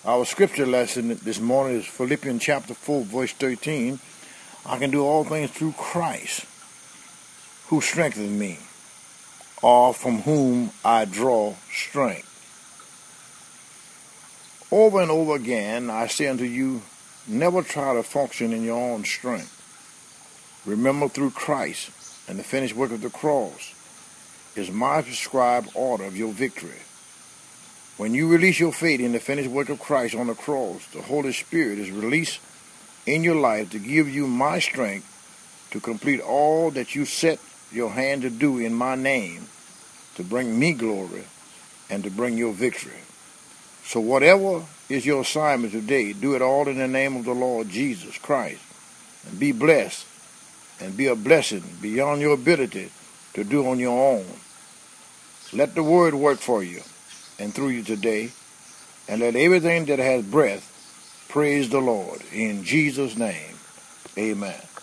Our scripture lesson this morning is Philippians chapter 4, verse 13. I can do all things through Christ, who strengthens me, or from whom I draw strength. Over and over again, I say unto you, never try to function in your own strength. Remember, through Christ and the finished work of the cross is my prescribed order of your victory. When you release your faith in the finished work of Christ on the cross, the Holy Spirit is released in your life to give you my strength to complete all that you set your hand to do in my name, to bring me glory and to bring your victory. So whatever is your assignment today, do it all in the name of the Lord Jesus Christ, and be blessed and be a blessing beyond your ability to do on your own. Let the word work for you and through you today, and let everything that has breath praise the Lord. In Jesus' name, amen.